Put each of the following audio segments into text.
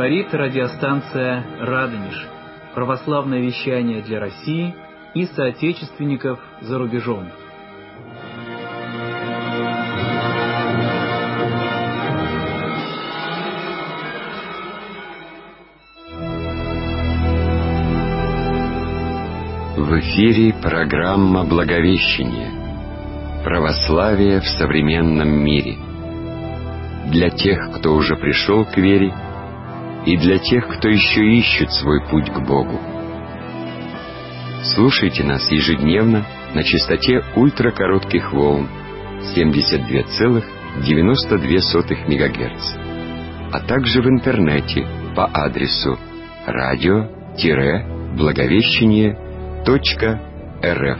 Говорит радиостанция «Радонеж». Православное вещание для России и соотечественников за рубежом. В эфире программа «Благовещение. Православие в современном мире». Для тех, кто уже пришел к вере, и для тех, кто еще ищет свой путь к Богу. Слушайте нас ежедневно на частоте ультракоротких волн 72,92 МГц, а также в интернете по адресу radio-благовещение.рф.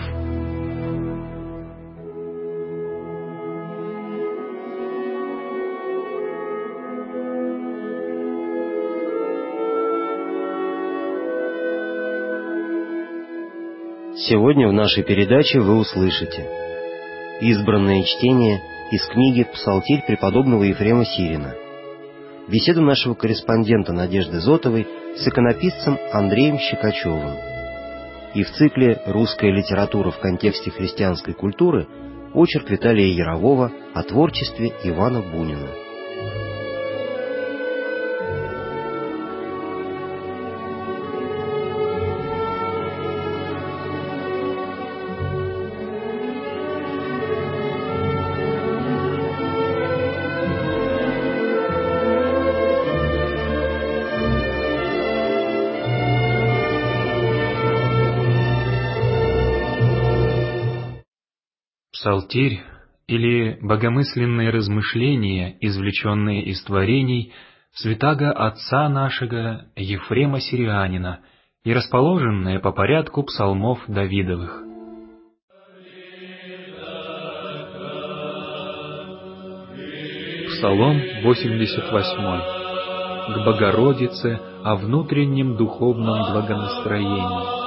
Сегодня в нашей передаче вы услышите избранное чтение из книги «Псалтирь преподобного Ефрема Сирина», беседу нашего корреспондента Надежды Зотовой с иконописцем Андреем Щекачевым, и в цикле «Русская литература в контексте христианской культуры» очерк Виталия Ярового о творчестве Ивана Бунина. Псалтирь или богомысленные размышления, извлеченные из творений святаго отца нашего Ефрема Сирианина и расположенные по порядку псалмов Давидовых. Псалом 88. К Богородице о внутреннем духовном благонастроении.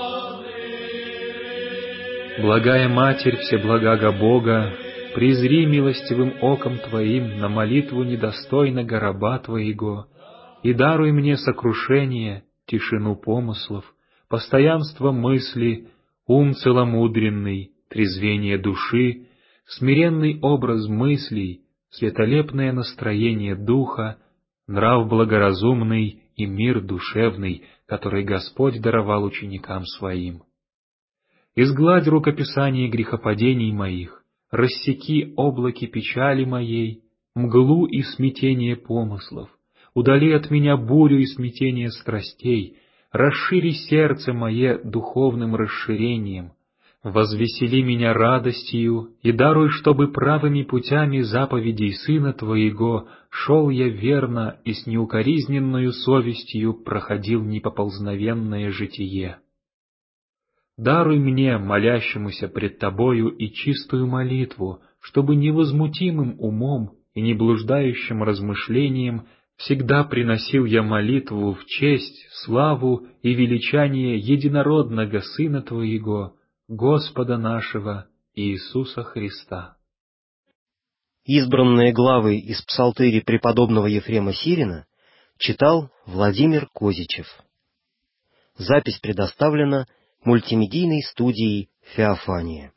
Благая Матерь Всеблагаго Бога, презри милостивым оком Твоим на молитву недостойного раба Твоего, и даруй мне сокрушение, тишину помыслов, постоянство мысли, ум целомудренный, трезвение души, смиренный образ мыслей, светолепное настроение духа, нрав благоразумный и мир душевный, который Господь даровал ученикам Своим. Изгладь рукописание грехопадений моих, рассеки облаки печали моей, мглу и смятение помыслов, удали от меня бурю и смятение страстей, расшири сердце мое духовным расширением, возвесели меня радостью и даруй, чтобы правыми путями заповедей Сына Твоего шел я верно и с неукоризненною совестью проходил непоползновенное житие. Даруй мне, молящемуся пред Тобою, и чистую молитву, чтобы невозмутимым умом и неблуждающим размышлением всегда приносил я молитву в честь, славу и величание единородного Сына Твоего, Господа нашего Иисуса Христа. Избранные главы из псалтыри преподобного Ефрема Сирина читал Владимир Козичев. Запись предоставлена мультимедийной студией «Феофания».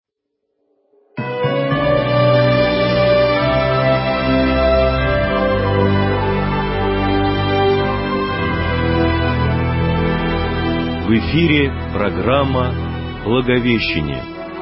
В эфире программа «Благовещение».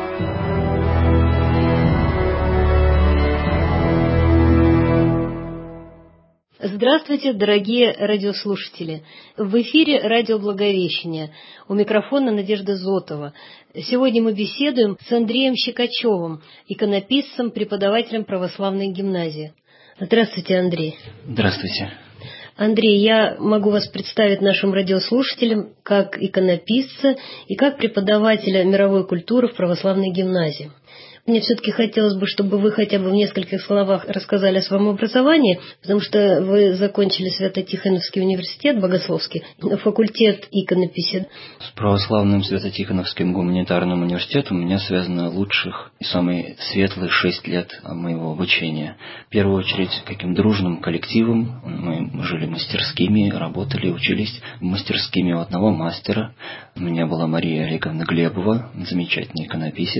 Здравствуйте, дорогие радиослушатели! В эфире радио «Благовещение». У микрофона Надежда Зотова. Сегодня мы беседуем с Андреем Щекачевым, иконописцем, преподавателем православной гимназии. Здравствуйте, Андрей. Здравствуйте. Андрей, я могу вас представить нашим радиослушателям как иконописца и как преподавателя мировой культуры в православной гимназии. Мне все-таки хотелось бы, чтобы вы хотя бы в нескольких словах рассказали о своем образовании, потому что вы закончили Свято-Тихоновский университет, богословский, факультет иконописи. С православным Свято-Тихоновским гуманитарным университетом у меня связано лучших и самые светлые 6 лет моего обучения. В первую очередь, каким дружным коллективом. Мы жили мастерскими, работали, учились мастерскими у одного мастера. У меня была Мария Олеговна Глебова, замечательный иконописец.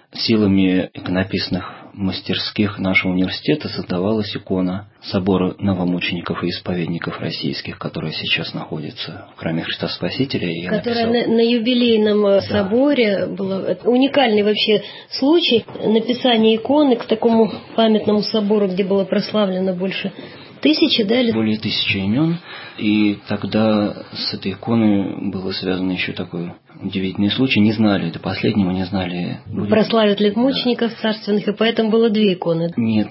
Силами иконописных мастерских нашего университета создавалась икона собора новомучеников и исповедников российских, которая сейчас находится в храме Христа Спасителя. Которая на юбилейном соборе была. Это уникальный вообще случай написания иконы к такому памятному собору, где было прославлено больше 1000, да? Более 1000 имен. И тогда с этой иконой было связано еще такой удивительный случай. Не знали, до последнего не знали. Прославят ли мучеников царственных, и поэтому было 2 иконы. Нет,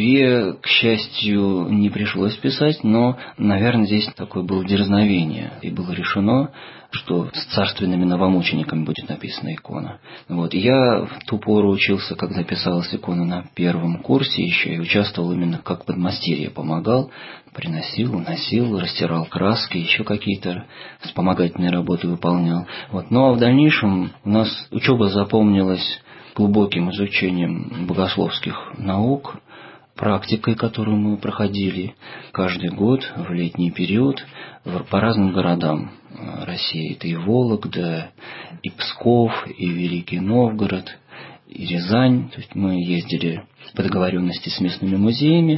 2, к счастью, не пришлось писать, но, наверное, здесь такое было дерзновение. И было решено, что с царственными новомучениками будет написана икона. Вот. Я в ту пору учился, когда писалась икона на 1 курсе еще, и участвовал именно как подмастерье, помогал, приносил, уносил, растирал краски, еще какие-то вспомогательные работы выполнял. Вот. Ну а в дальнейшем у нас учеба запомнилась глубоким изучением богословских наук, практикой, которую мы проходили каждый год в летний период по разным городам России. Это и Вологда, и Псков, и Великий Новгород, и Рязань. То есть мы ездили по договоренности с местными музеями,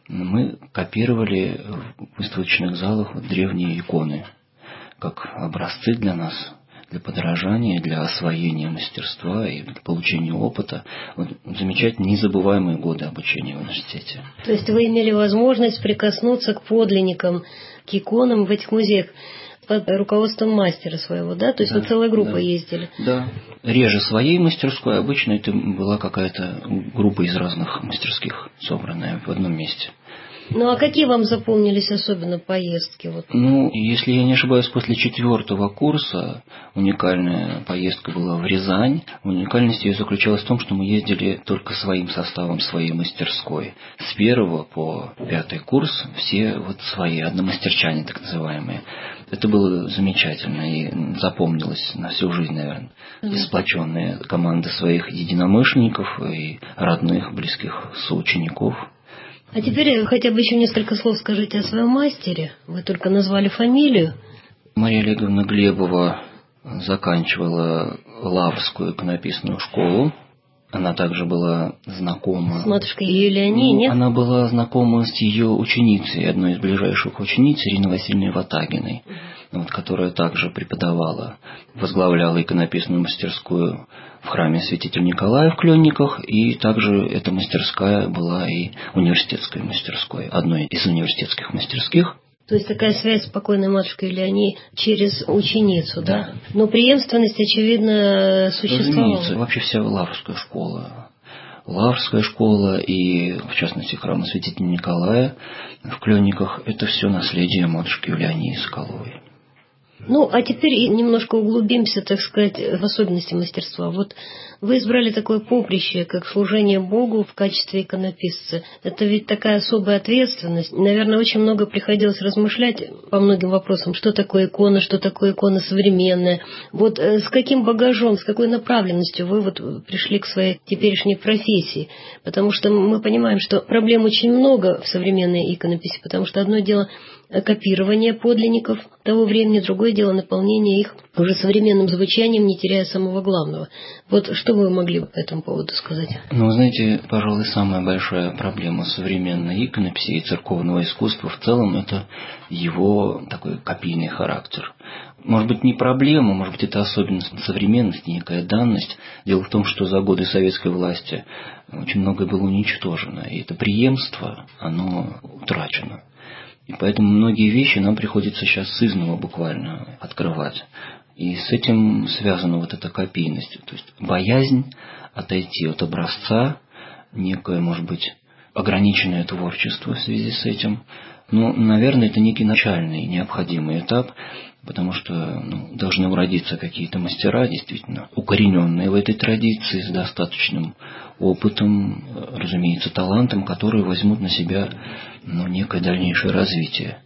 мы копировали в выставочных залах древние иконы как образцы для нас, для подражания, для освоения мастерства и для получения опыта. Вот замечательные, незабываемые годы обучения в университете. То есть вы имели возможность прикоснуться к подлинникам, к иконам в этих музеях под руководством мастера своего, да? То есть вы целой группой ездили? Да. Реже своей мастерской, обычно это была какая-то группа из разных мастерских, собранная в одном месте. Ну, а какие вам запомнились особенно поездки? Вот? Ну, если я не ошибаюсь, после 4 курса уникальная поездка была в Рязань. Уникальность ее заключалась в том, что мы ездили только своим составом, своей мастерской. С 1 по 5 курс все вот свои, одномастерчане так называемые. Это было замечательно и запомнилось на всю жизнь, наверное. И сплоченная команда своих единомышленников и родных, близких соучеников. А теперь хотя бы еще несколько слов скажите о своем мастере. Вы только назвали фамилию. Мария Олеговна Глебова заканчивала Лаврскую иконописную школу. Она также была знакома... С матушкой Юлианией, нет? Она была знакома с ее ученицей, одной из ближайших учениц, Ириной Васильевной Ватагиной, которая также преподавала, возглавляла иконописную мастерскую в храме Святителя Николая в Кленниках, и также эта мастерская была и университетской мастерской, одной из университетских мастерских. То есть такая связь с покойной матушкой Леонидой через ученицу, да? Но преемственность, очевидно, существовала. Разумеется, вообще вся Лаврская школа. Лаврская школа и, в частности, храм Святителя Николая в Кленниках – это все наследие матушки Леонидии Соколовой. Ну, а теперь немножко углубимся, так сказать, в особенности мастерства. Вот вы избрали такое поприще, как служение Богу в качестве иконописца. Это ведь такая особая ответственность. Наверное, очень много приходилось размышлять по многим вопросам, что такое икона современная. Вот с каким багажом, с какой направленностью вы вот пришли к своей теперешней профессии? Потому что мы понимаем, что проблем очень много в современной иконописи, потому что одно дело копирование подлинников того времени, другое дело наполнение их уже современным звучанием, не теряя самого главного. Вот что вы могли бы по этому поводу сказать? Ну, знаете, пожалуй, самая большая проблема современной иконописи и церковного искусства в целом – это его такой копийный характер. Может быть, не проблема, может быть, это особенность современности, некая данность. Дело в том, что за годы советской власти очень многое было уничтожено, и это преемство, оно утрачено. И поэтому многие вещи нам приходится сейчас сызнова буквально открывать. И с этим связана вот эта копийность. То есть боязнь отойти от образца, некое, может быть, ограниченное творчество в связи с этим. Но, наверное, это некий начальный необходимый этап потому что должны уродиться какие-то мастера, действительно, укорененные в этой традиции, с достаточным опытом, разумеется, талантом, которые возьмут на себя некое дальнейшее развитие.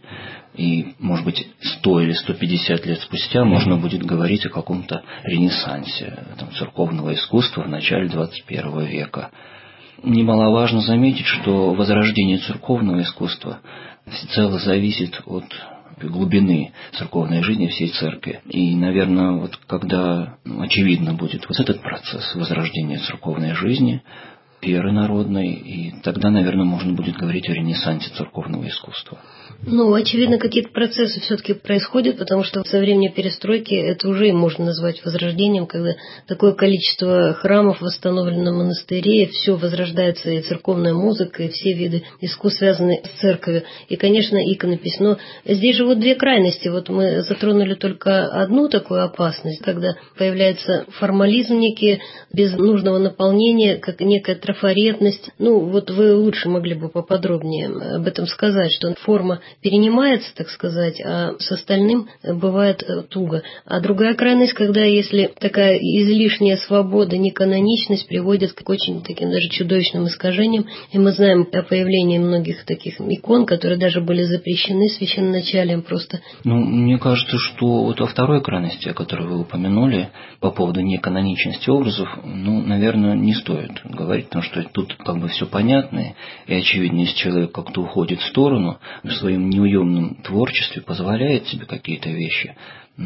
И, может быть, 100 или 150 лет спустя можно будет говорить о каком-то ренессансе церковного искусства в начале 21 века. Немаловажно заметить, что возрождение церковного искусства всецело зависит от глубины церковной жизни всей церкви. И, наверное, когда очевидно будет этот процесс возрождения церковной жизни, веры народной, и тогда, наверное, можно будет говорить о ренессансе церковного искусства. Очевидно, какие-то процессы все-таки происходят, потому что со времени перестройки это уже можно назвать возрождением, когда такое количество храмов восстановлено в монастыре, все возрождается, и церковная музыка, и все виды искусств, связанные с церковью, и, конечно, иконопись. Но здесь же две крайности. Мы затронули только одну такую опасность, когда появляется формализм некий, без нужного наполнения, как некая трафаретность. Вы лучше могли бы поподробнее об этом сказать, что форма перенимается, так сказать, а с остальным бывает туго. А другая крайность, когда если такая излишняя свобода, неканоничность приводит к очень таким даже чудовищным искажениям, и мы знаем о появлении многих таких икон, которые даже были запрещены священноначалием просто. Мне кажется, что о второй крайности, о которой вы упомянули, по поводу неканоничности образов, наверное, не стоит говорить, потому что тут все понятно, и очевидно, если человек как-то уходит в сторону, в своем неуемном творчестве позволяет себе какие-то вещи,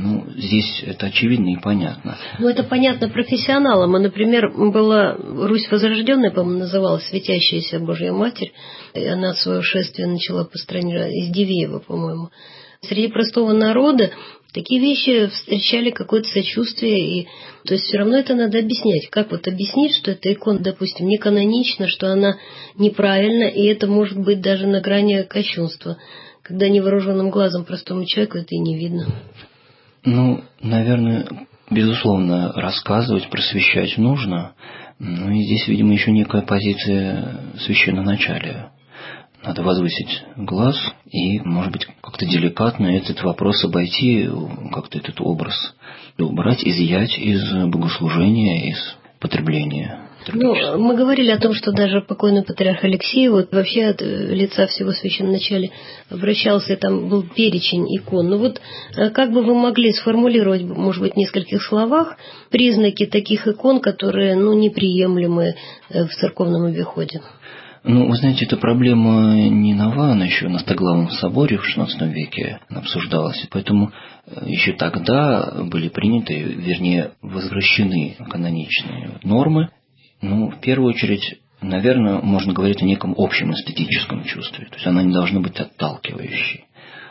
здесь это очевидно и понятно. Это понятно профессионалам. Например, была Русь Возрожденная, по-моему, называлась «Светящаяся Божья Матерь», и она свое шествие начала по стране из Дивеева, по-моему. Среди простого народа такие вещи встречали какое-то сочувствие, то есть все равно это надо объяснять. Как объяснить, что эта икона, допустим, не канонична, что она неправильна, и это может быть даже на грани кощунства, когда невооруженным глазом простому человеку это и не видно. Наверное, безусловно, рассказывать, просвещать нужно, и здесь, видимо, еще некая позиция священноначалия. Надо возвысить глаз и, может быть, как-то деликатно этот вопрос обойти, как-то этот образ убрать, изъять из богослужения, из потребления. Мы говорили о том, что даже покойный патриарх Алексей вообще от лица всего священноначалия обращался, и там был перечень икон. Как бы вы могли сформулировать, может быть, в нескольких словах признаки таких икон, которые неприемлемы в церковном обиходе? Вы знаете, эта проблема не нова, она еще на Стоглавном соборе в XVI веке обсуждалась, поэтому еще тогда были приняты, вернее, возвращены каноничные нормы. В первую очередь, наверное, можно говорить о неком общем эстетическом чувстве, то есть она не должна быть отталкивающей,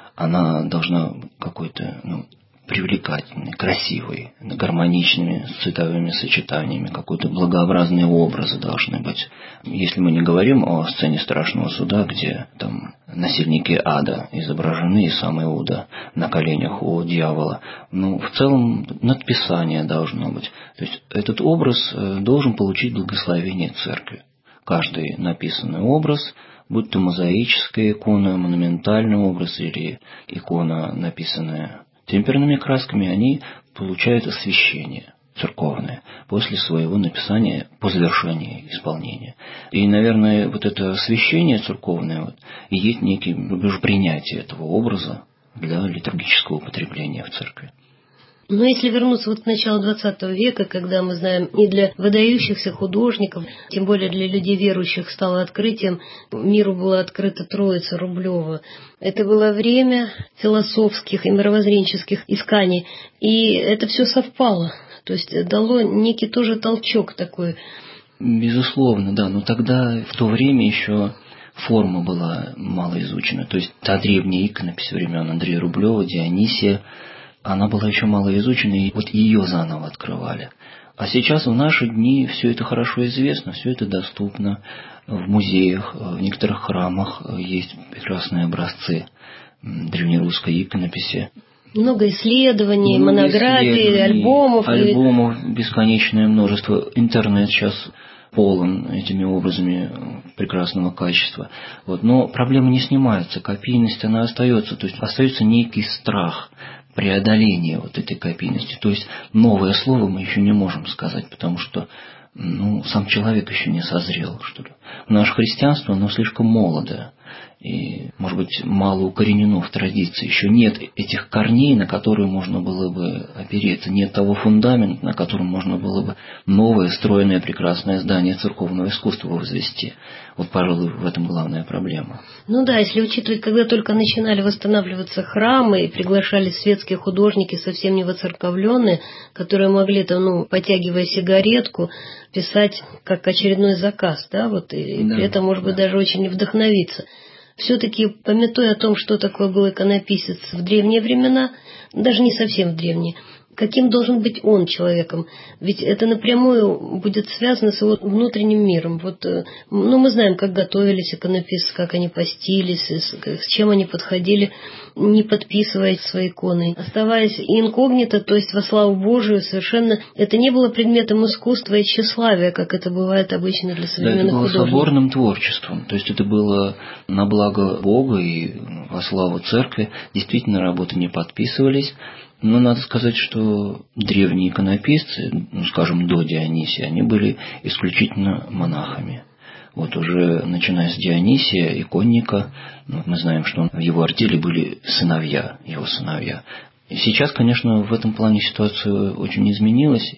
она должна быть какой-то привлекательный, красивый, гармоничными цветовыми сочетаниями, какой-то благообразные образы должны быть. Если мы не говорим о сцене страшного суда, где насильники ада изображены, и сам Иуда на коленях у дьявола, в целом надписание должно быть. То есть этот образ должен получить благословение церкви. Каждый написанный образ, будь то мозаическая икона, монументальный образ или икона, написанная темперными красками, они получают освящение церковное после своего написания, по завершении исполнения. И, наверное, это освящение церковное и есть некий рубеж принятия этого образа для литургического употребления в церкви. Но если вернуться к началу XX века, когда мы знаем, и для выдающихся художников, тем более для людей верующих, стало открытием, миру была открыта Троица Рублева. Это было время философских и мировоззренческих исканий, и это все совпало. То есть дало некий тоже толчок такой. Безусловно, да, но тогда, в то время еще форма была мало изучена. То есть та древняя иконопись времен Андрея Рублева, Дионисия, она была еще мало изучена, и ее заново открывали. А сейчас в наши дни все это хорошо известно, все это доступно в музеях, в некоторых храмах есть прекрасные образцы древнерусской иконописи. Много исследований, монографий, альбомов. Альбомов бесконечное множество. Интернет сейчас полон этими образами прекрасного качества. Но проблема не снимается, копийность она остается, то есть остается некий страх преодоление вот этой копийности. То есть новое слово мы еще не можем сказать, потому что сам человек еще не созрел, что ли. Наше христианство, оно слишком молодое и, может быть, мало укоренено в традиции. Еще нет этих корней, на которые можно было бы опереться, нет того фундамента, на котором можно было бы новое, стройное, прекрасное здание церковного искусства возвести. Вот, пожалуй, в этом главная проблема. Да, если учитывать, когда только начинали восстанавливаться храмы и приглашали светские художники, совсем не воцерковленные, которые могли потягивая сигаретку, писать как очередной заказ, при этом, может быть, даже очень не вдохновиться. Все-таки, памятуя о том, что такое был иконописец в древние времена, даже не совсем в древние, каким должен быть он человеком? Ведь это напрямую будет связано с его внутренним миром. Мы знаем, как готовились иконописцы, как они постились, с чем они подходили, не подписывая свои иконы. Оставаясь инкогнито, то есть во славу Божию, совершенно это не было предметом искусства и тщеславия, как это бывает обычно для современных художников. Это было соборным творчеством, то есть это было на благо Бога и во славу церкви. Действительно, работы не подписывались. Но надо сказать, что древние иконописцы, скажем, до Дионисия, они были исключительно монахами. Уже начиная с Дионисия, иконника, мы знаем, что в его артели были его сыновья. И сейчас, конечно, в этом плане ситуация очень изменилась.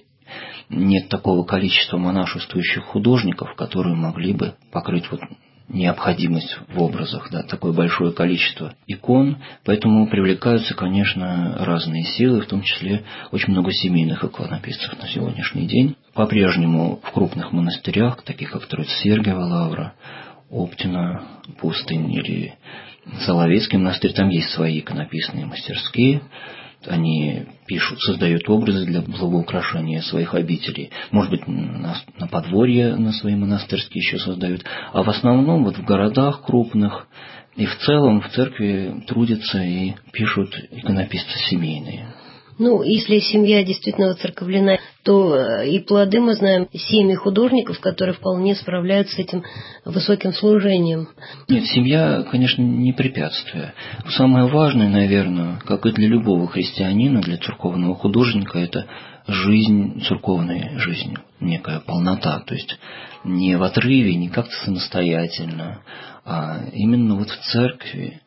Нет такого количества монашествующих художников, которые могли бы покрыть необходимость в образах, такое большое количество икон, поэтому привлекаются, конечно, разные силы, в том числе очень много семейных иконописцев на сегодняшний день. По-прежнему в крупных монастырях, таких как Троице-Сергиева лавра, Оптина, Пустынь или Соловецкий монастырь, там есть свои иконописные мастерские. Они пишут, создают образы для благоукрашения своих обителей. Может быть, на подворье на свои монастырские еще создают. А в основном в городах крупных и в целом в церкви трудятся и пишут иконописцы семейные. Если семья действительно воцерковлена, то и плоды мы знаем семьи художников, которые вполне справляются с этим высоким служением. Нет, семья, конечно, не препятствие. Самое важное, наверное, как и для любого христианина, для церковного художника, это жизнь, церковная жизнь, некая полнота. То есть не в отрыве, не как-то самостоятельно, а именно в церкви,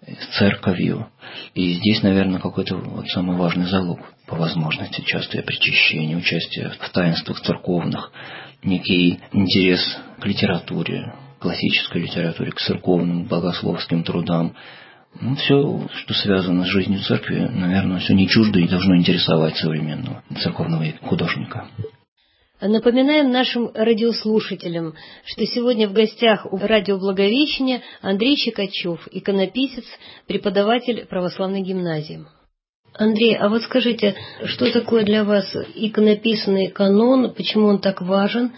с церковью. И здесь, наверное, какой-то самый важный залог по возможности частое причащение, участие в таинствах церковных, некий интерес к литературе, классической литературе, к церковным, богословским трудам. Все, что связано с жизнью церкви, наверное, все не чуждо и должно интересовать современного церковного художника. Напоминаем нашим радиослушателям, что сегодня в гостях у радио Благовещения Андрей Чикачев, иконописец, преподаватель православной гимназии. Андрей, а скажите, что такое для вас иконописный канон, почему он так важен,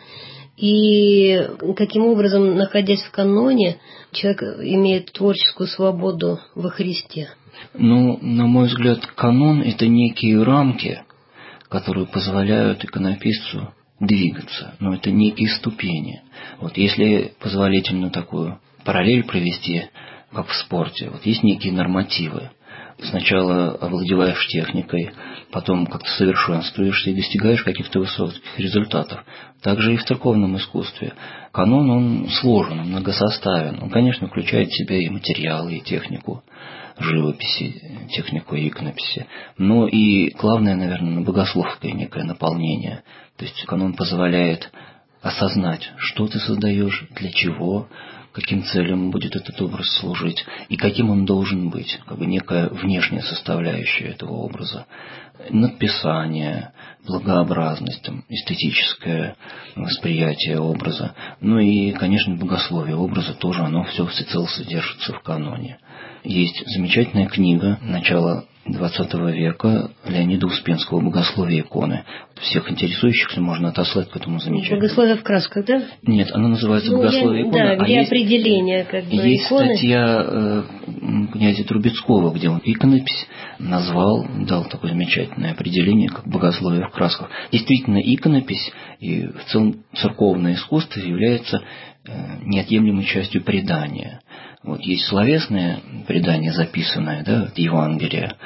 и каким образом, находясь в каноне, человек имеет творческую свободу во Христе? На мой взгляд, канон – это некие рамки, которые позволяют иконописцу двигаться, но это некие ступени. Если позволительно такую параллель провести, как в спорте, есть некие нормативы. Сначала овладеваешь техникой, потом как-то совершенствуешься и достигаешь каких-то высоких результатов. Также и в церковном искусстве. Канон, он сложен, многосоставен. Он, конечно, включает в себя и материалы, и технику живописи, технику иконописи. Но и главное, наверное, богословское некое наполнение. То есть канон позволяет осознать, что ты создаешь, для чего, каким целям будет этот образ служить и каким он должен быть, некая внешняя составляющая этого образа. Надписание, благообразность, эстетическое восприятие образа. И, конечно, богословие образа тоже, оно все всецело содержится в каноне. Есть замечательная книга начала XX века Леонида Успенского «Богословие иконы». Всех интересующихся можно отослать к этому замечательному. «Богословие в красках», да? Нет, она называется «Богословие иконы». Да, где определение есть иконы. Статья князя Трубецкого, где он иконопись дал такое замечательное определение, как «Богословие в красках». Действительно, иконопись и в целом церковное искусство является неотъемлемой частью предания. Есть словесное предание, записанное, Евангелие,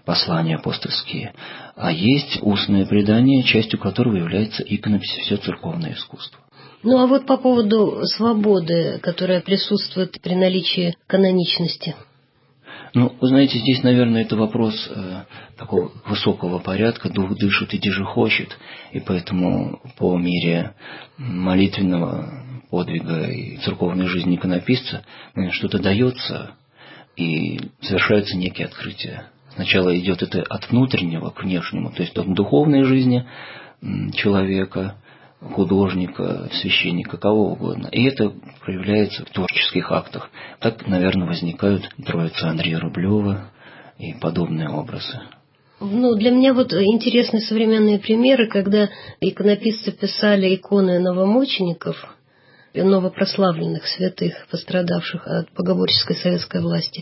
послания апостольские, а есть устное предание, частью которого является иконопись, все церковное искусство. Ну а вот по поводу свободы, которая присутствует при наличии каноничности. Ну, вы знаете, здесь, наверное, это вопрос такого высокого порядка, дух дышит и диже хочет, и поэтому по мере молитвенного подвига и церковной жизни иконописца что-то дается, и совершаются некие открытия. Сначала идет это от внутреннего к внешнему, то есть от духовной жизни человека, художника, священника, кого угодно. И это проявляется в творческих актах. Так, наверное, возникают Троица Андрея Рублева и подобные образы. Ну, для меня вот интересны современные примеры, когда иконописцы писали иконы новомучеников, новопрославленных святых, пострадавших от богоборческой советской власти.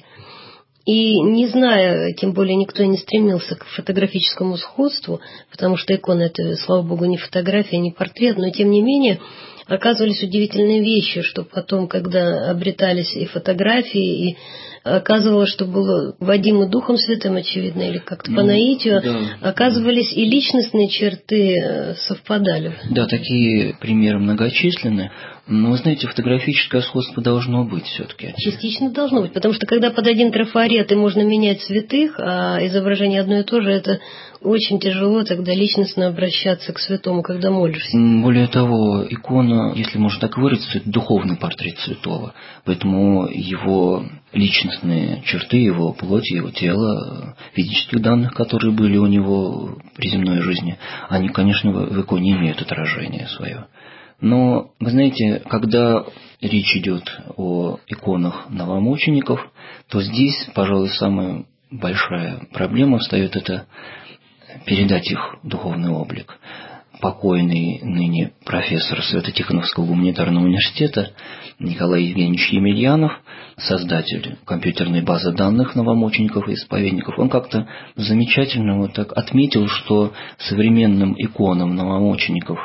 И не зная, тем более никто не стремился к фотографическому сходству, потому что икона — это, слава богу, не фотография, не портрет, но тем не менее оказывались удивительные вещи, что потом, когда обретались и фотографии, и оказывалось, что было водимо Духом Святым, очевидно, или как-то по наитию, да, оказывались и личностные черты совпадали. Да, такие примеры многочисленны. Но, вы знаете, фотографическое сходство должно быть все-таки. Частично должно быть, потому что когда под один трафарет и можно менять святых, а изображение одно и то же, это очень тяжело тогда личностно обращаться к святому, когда молишься. Более того, икона, если можно так выразиться, это духовный портрет святого. Поэтому его личностные черты, его плоти, его тела, физических данных, которые были у него при земной жизни, они, конечно, в иконе имеют отражение свое. Но, вы знаете, когда речь идет о иконах новомучеников, то здесь, пожалуй, самая большая проблема встает — это передать их духовный облик. Покойный ныне профессор Свято-Тихоновского гуманитарного университета Николай Евгеньевич Емельянов, создатель компьютерной базы данных новомучеников и исповедников, он как-то замечательно вот так отметил, что современным иконам новомучеников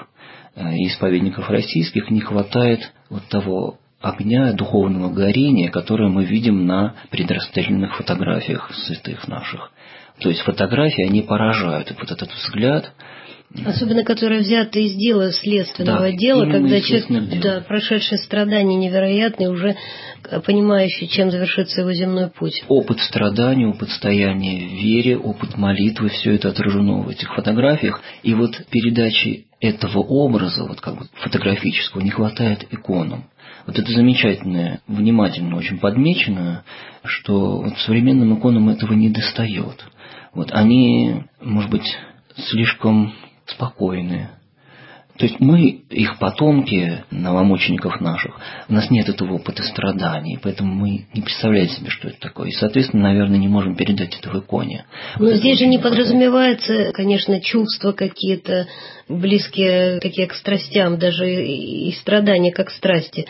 и исповедников российских не хватает вот того огня, духовного горения, которое мы видим на предрастрельных фотографиях святых наших. То есть фотографии, они поражают. И вот этот взгляд... Особенно, которые взяты из дела, следственного дела, когда человек, прошедший страдания невероятные, уже понимающий, чем завершится его земной путь. Опыт страданий, опыт стояния в вере, опыт молитвы, все это отражено в этих фотографиях. И вот передачи этого образа, вот как бы фотографического, не хватает иконам. Вот это замечательное, внимательно очень подмечено, что вот современным иконам этого не достает. Вот они, может быть, слишком спокойные. То есть мы, их потомки, новомучеников наших, у нас нет этого опыта страданий, поэтому мы не представляем себе, что это такое. И, соответственно, наверное, не можем передать это в иконе. Но вот здесь же не подразумевается, конечно, чувства какие-то близкие такие к страстям, даже и страдания как страсти.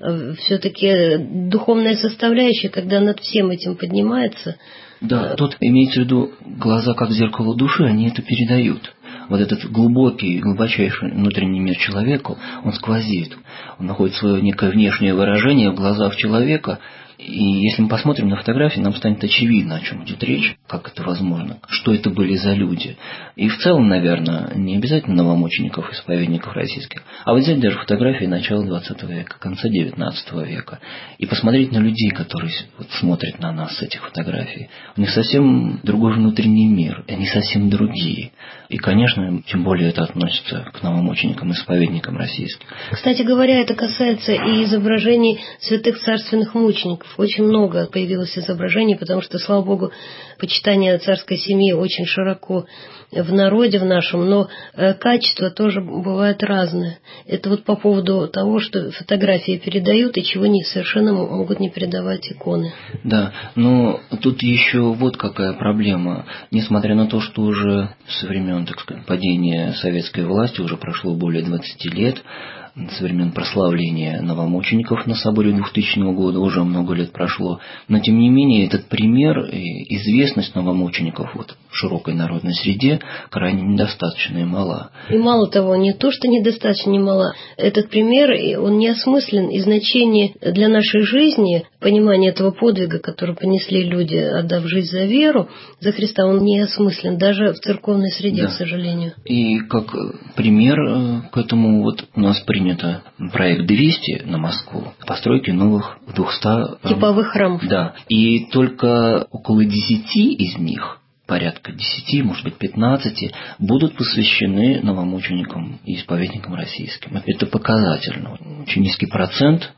Все-таки духовная составляющая, когда над всем этим поднимается. Да, тут имеется в виду глаза как зеркало души, они это передают. Вот этот глубокий, глубочайший внутренний мир человека, он сквозит. Он находит свое некое внешнее выражение в глазах человека. И если мы посмотрим на фотографии, нам станет очевидно, о чем идет речь, как это возможно, что это были за люди. И в целом, наверное, не обязательно новомучеников, исповедников российских, а вот взять даже фотографии начала XX века, конца XIX века, и посмотреть на людей, которые вот смотрят на нас с этих фотографий. У них совсем другой внутренний мир, они совсем другие. И, конечно, тем более это относится к новомученикам, исповедникам российским. Кстати говоря, это касается и изображений святых царственных мучеников. Очень много появилось изображений, потому что, слава Богу, почитание царской семьи очень широко в народе в нашем, но качество тоже бывает разное. Это вот по поводу того, что фотографии передают и чего не совершенно могут не передавать иконы. Да, но тут еще вот какая проблема. Несмотря на то, что уже со времен, так сказать, падения советской власти уже прошло более 20 лет, со времен прославления новомучеников на соборе 2000 года уже много лет прошло. Но, тем не менее, этот пример и известность новомучеников вот, в широкой народной среде крайне недостаточна и мала. И мало того, не то, что недостаточно, не мало. Этот пример, он не осмыслен, и значение для нашей жизни понимание этого подвига, который понесли люди, отдав жизнь за веру, за Христа, он не осмыслен даже в церковной среде, Да. к сожалению. И как пример к этому вот у нас принято проект 200 на Москву, постройки новых 200 Типовых храмов. Да. И только около 10 из них, порядка 10, может быть 15, будут посвящены новомученикам и исповедникам российским. Это показательно. Очень низкий процент,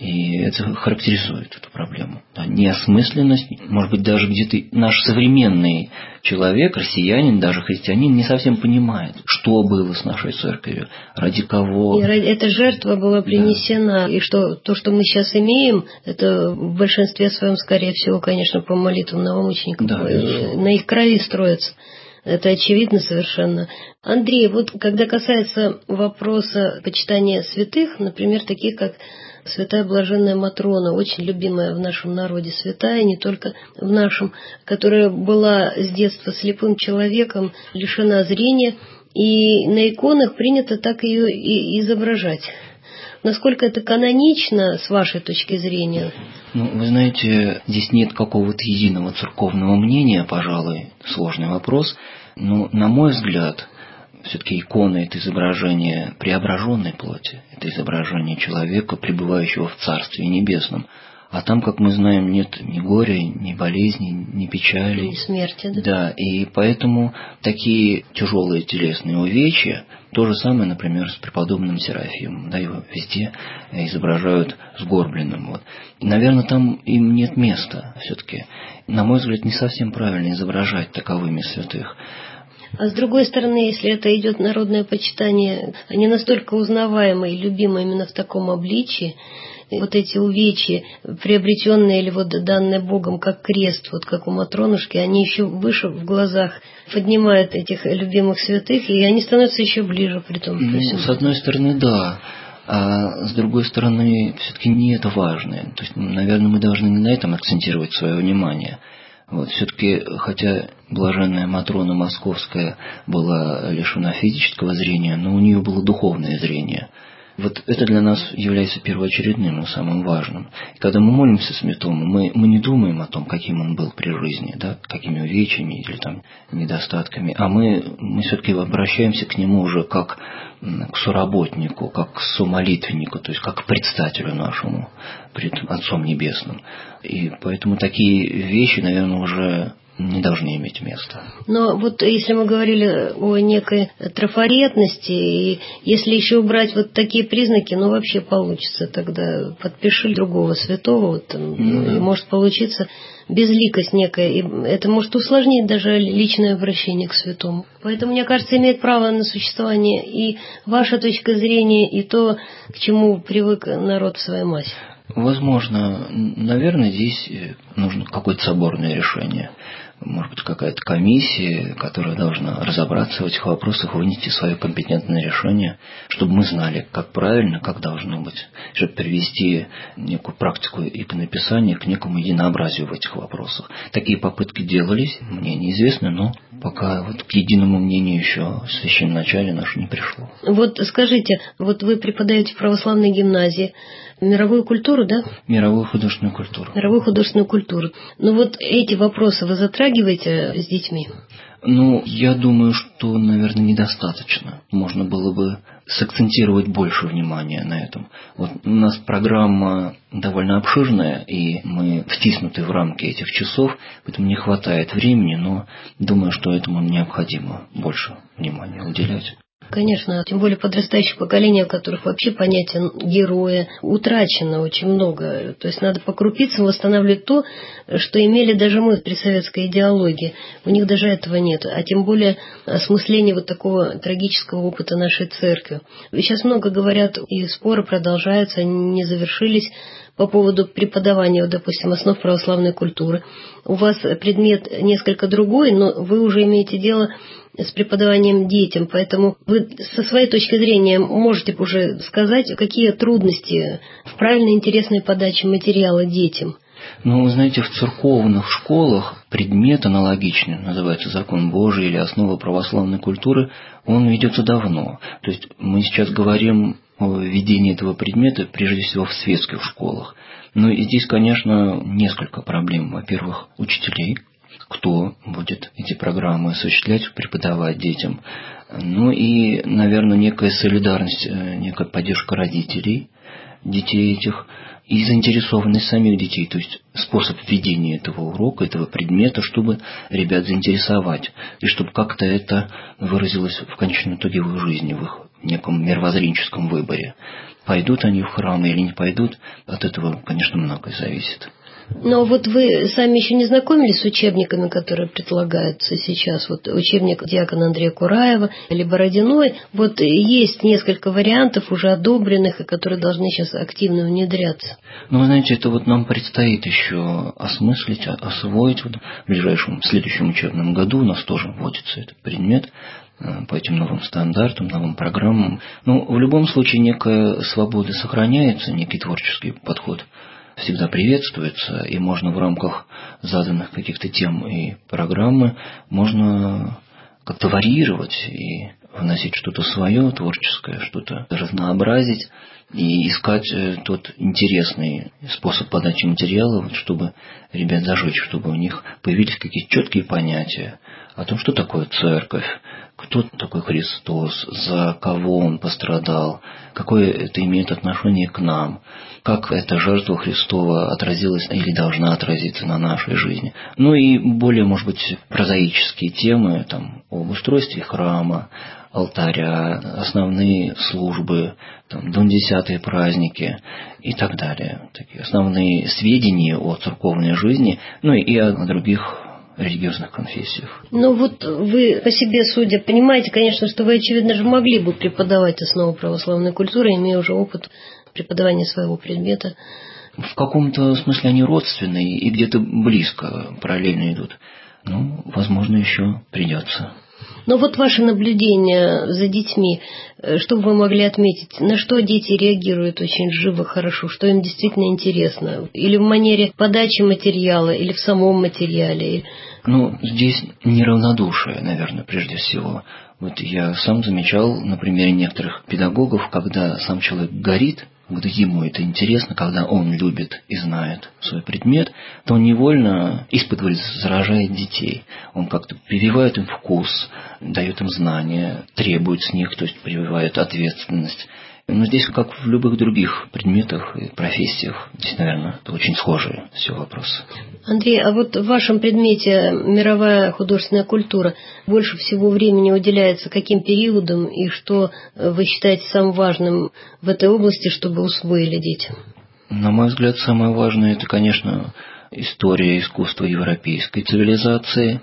и это характеризует эту проблему. Да, неосмысленность, может быть, даже где-то наш современный человек, россиянин, даже христианин, не совсем понимает, что было с нашей церковью, ради кого. И эта жертва была принесена, да. И что то, что мы сейчас имеем, это в большинстве своем, скорее всего, конечно, по молитвам новомучеников, да, на их крови строится. Это очевидно совершенно. Андрей, вот когда касается вопроса почитания святых, например, таких как святая блаженная Матрона, очень любимая в нашем народе святая, не только в нашем, которая была с детства слепым человеком, лишена зрения, и на иконах принято так ее и изображать. Насколько это канонично, с вашей точки зрения? Ну, вы знаете, здесь нет какого-то единого церковного мнения, пожалуй, сложный вопрос. Но, на мой взгляд, все-таки икона – это изображение преображенной плоти, это изображение человека, пребывающего в Царстве Небесном. А там, как мы знаем, нет ни горя, ни болезни, ни печали. Ни смерти, да? Да, и поэтому такие тяжелые телесные увечья, то же самое, например, с преподобным Серафимом, да, его везде изображают сгорбленным. Вот. Наверное, там им нет места все-таки. На мой взгляд, не совсем правильно изображать таковыми святых. А с другой стороны, если это идет народное почитание, они настолько узнаваемые и любимые именно в таком обличии, вот эти увечья, приобретенные или вот данные Богом как крест, вот как у Матронушки, они еще выше в глазах поднимают этих любимых святых, и они становятся еще ближе при том. С одной стороны, да. А с другой стороны, все-таки не это важное. То есть, наверное, мы должны на этом акцентировать свое внимание. Вот, все-таки, хотя блаженная Матрона Московская была лишена физического зрения, но у нее было духовное зрение. Вот это для нас является первоочередным и самым важным. И когда мы молимся святому, мы не думаем о том, каким он был при жизни, да, какими увечьями или там недостатками, а мы все-таки обращаемся к нему уже как к соработнику, как к сомолитвеннику, то есть как к предстателю нашему пред Отцом Небесным. И поэтому такие вещи, наверное, уже не должны иметь места. Но вот если мы говорили о некой трафаретности, и если еще убрать вот такие признаки, ну вообще получится тогда подпиши другого святого, вот, и может получиться безликость некая, и это может усложнить даже личное обращение к святому. Поэтому, мне кажется, имеет право на существование и ваша точка зрения, и то, к чему привык народ в своей массе. Возможно, наверное, здесь нужно какое-то соборное решение. Может быть, какая-то комиссия, которая должна разобраться в этих вопросах, вынести свое компетентное решение, чтобы мы знали, как правильно, как должно быть, чтобы привести некую практику иконописания к некому единообразию в этих вопросах. Такие попытки делались, мне неизвестно, но пока вот к единому мнению еще в священноначале наше не пришло. Вот скажите, вот вы преподаете в православной гимназии мировую культуру, да? Мировую художественную культуру. Мировую художественную культуру. Ну вот эти вопросы вы затрагиваете с детьми? Ну, я думаю, что, наверное, недостаточно. Можно было бы сакцентировать больше внимания на этом. Вот у нас программа довольно обширная, и мы втиснуты в рамки этих часов, поэтому не хватает времени, но думаю, что этому необходимо больше внимания уделять. Конечно, тем более подрастающее поколение, у которых вообще понятие героя утрачено очень много. То есть надо по крупицам восстанавливать то, что имели даже мы при советской идеологии. У них даже этого нет. А тем более осмысление вот такого трагического опыта нашей церкви. И сейчас много говорят, и споры продолжаются, они не завершились по поводу преподавания, допустим, основ православной культуры. У вас предмет несколько другой, но вы уже имеете дело с преподаванием детям, поэтому вы со своей точки зрения можете уже сказать, какие трудности в правильной интересной подаче материала детям? Ну, вы знаете, в церковных школах предмет аналогичный, называется «Закон Божий» или «Основа православной культуры», он ведется давно. То есть мы сейчас говорим введения этого предмета, прежде всего, в светских школах. Ну и здесь, конечно, несколько проблем. Во-первых, учителей, кто будет эти программы осуществлять, преподавать детям. Ну и, наверное, некая солидарность, некая поддержка родителей детей этих и заинтересованность самих детей, то есть способ введения этого урока, этого предмета, чтобы ребят заинтересовать, и чтобы как-то это выразилось в конечном итоге в их жизни, в их неком мировоззренческом выборе. Пойдут они в храм или не пойдут, от этого, конечно, многое зависит. Но вот вы сами еще не знакомились с учебниками, которые предлагаются сейчас? Вот учебник диакона Андрея Кураева или Бородиной. Вот есть несколько вариантов уже одобренных, и которые должны сейчас активно внедряться. Ну, вы знаете, это вот нам предстоит еще осмыслить, освоить. Вот в ближайшем, в следующем учебном году у нас тоже вводится этот предмет по этим новым стандартам, новым программам. Ну, в любом случае, некая свобода сохраняется, некий творческий подход всегда приветствуется, и можно в рамках заданных каких-то тем и программы можно как-то варьировать и вносить что-то свое, творческое, что-то разнообразить и искать тот интересный способ подачи материала, вот, чтобы ребят зажечь, чтобы у них появились какие-то четкие понятия о том, что такое церковь, кто такой Христос, за кого Он пострадал, какое это имеет отношение к нам, как эта жертва Христова отразилась или должна отразиться на нашей жизни. Ну и более, может быть, прозаические темы там, об устройстве храма, алтаря, основные службы, там, десятые праздники и так далее. Такие основные сведения о церковной жизни, ну и о других религиозных конфессиях. Ну вот вы по себе судя понимаете, конечно, что вы, очевидно же, могли бы преподавать основу православной культуры, имея уже опыт преподавания своего предмета. В каком-то смысле они родственные и где-то близко параллельно идут. Ну, возможно, еще придется. Но вот ваше наблюдение за детьми, что бы вы могли отметить? На что дети реагируют очень живо, хорошо? Что им действительно интересно? Или в манере подачи материала, или в самом материале? Ну, здесь неравнодушие, наверное, прежде всего. Вот я сам замечал на примере некоторых педагогов, когда сам человек горит, когда ему это интересно, когда он любит и знает свой предмет, то он невольно испытывает, заражает детей. Он как-то прививает им вкус, дает им знания, требует с них, то есть прививает ответственность. Но здесь, как в любых других предметах и профессиях, здесь, наверное, это очень схожие все вопросы. Андрей, а вот в вашем предмете мировая художественная культура больше всего времени уделяется каким периодам и что вы считаете самым важным в этой области, чтобы усвоили дети? На мой взгляд, самое важное – это, конечно, история искусства европейской цивилизации.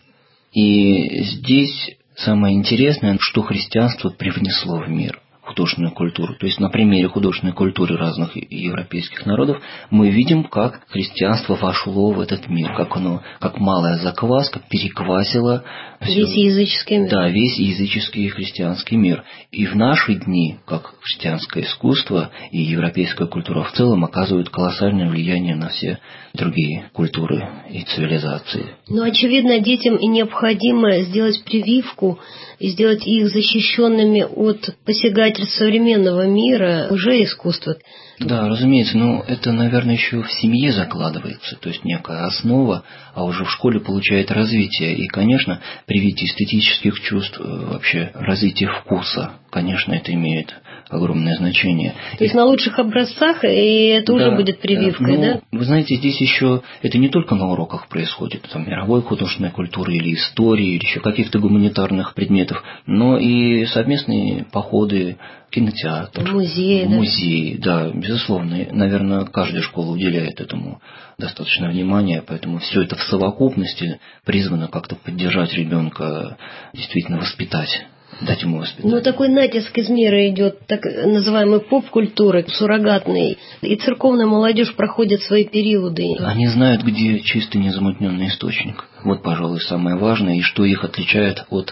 И здесь самое интересное, что христианство привнесло в мир. Художественную культуру. То есть на примере художественной культуры разных европейских народов мы видим, как христианство вошло в этот мир, как оно, как малая закваска переквасила весь языческий мир. Да, весь языческий и христианский мир. И в наши дни, как христианское искусство и европейская культура в целом оказывают колоссальное влияние на все другие культуры и цивилизации. Но, очевидно, детям и необходимо сделать прививку и сделать их защищенными от посягательств современного мира, уже искусства. Да, разумеется, но это, наверное, еще в семье закладывается, то есть некая основа, а уже в школе получает развитие. И, конечно, привитие эстетических чувств, вообще развитие вкуса, конечно, это имеет огромное значение. То есть на лучших образцах, и это уже будет прививкой, да? Вы знаете, здесь еще это не только на уроках происходит, там, мировой художественной культуры или истории, или еще каких-то гуманитарных предметов, но и совместные походы в кинотеатр, в музей, да, безусловно. Наверное, каждая школа уделяет этому достаточно внимания, поэтому все это в совокупности призвано как-то поддержать ребенка, действительно воспитать. Дать ему воспитание. Но такой натиск из мира идет, так называемой поп-культуры, суррогатной, и церковная молодежь проходит свои периоды. Они знают, где чистый незамутненный источник. Вот, пожалуй, самое важное, и что их отличает от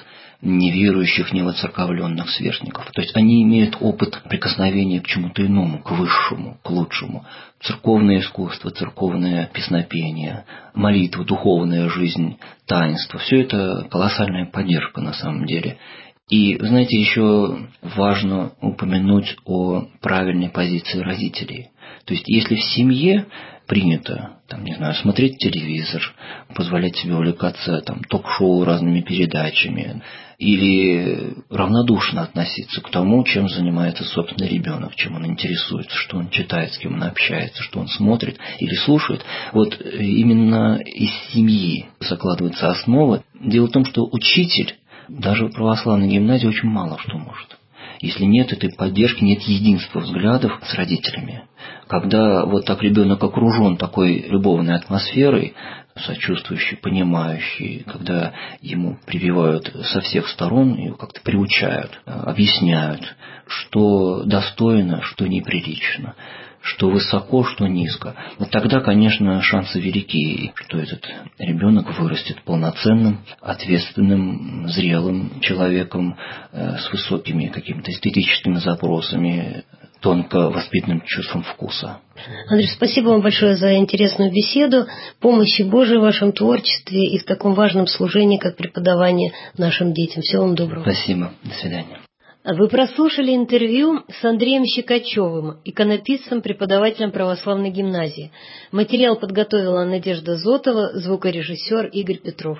неверующих, невоцерковленных сверстников. То есть они имеют опыт прикосновения к чему-то иному, к высшему, к лучшему. Церковное искусство, церковное песнопение, молитва, духовная жизнь, таинство – все это колоссальная поддержка на самом деле. И, знаете, еще важно упомянуть о правильной позиции родителей. То есть, если в семье принято, смотреть телевизор, позволять себе увлекаться ток-шоу разными передачами, или равнодушно относиться к тому, чем занимается собственный ребенок, чем он интересуется, что он читает, с кем он общается, что он смотрит или слушает, вот именно из семьи закладывается основа. Дело в том, что учитель даже в православной гимназии очень мало что может. Если нет этой поддержки, нет единства взглядов с родителями. Когда вот так ребенок окружен такой любовной атмосферой, сочувствующий, понимающий, когда ему прививают со всех сторон и как-то приучают, объясняют, что достойно, что неприлично, что высоко, что низко. Вот тогда, конечно, шансы велики, что этот ребенок вырастет полноценным, ответственным, зрелым человеком с высокими какими-то эстетическими запросами, тонко воспитанным чувством вкуса. Андрей, спасибо вам большое за интересную беседу, помощи Божией в вашем творчестве и в таком важном служении, как преподавание нашим детям. Всего вам доброго. Спасибо. До свидания. Вы прослушали интервью с Андреем Щекачевым, иконописцем, преподавателем православной гимназии. Материал подготовила Надежда Зотова, звукорежиссер Игорь Петров.